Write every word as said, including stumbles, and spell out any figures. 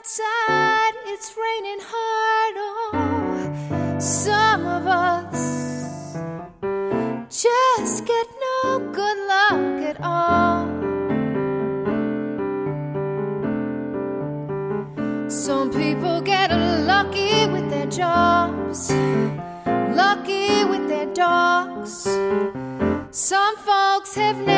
outside, it's raining hard. Oh, some of us just get no good luck at all. Some people get lucky with their jobs, lucky with their dogs. Some folks have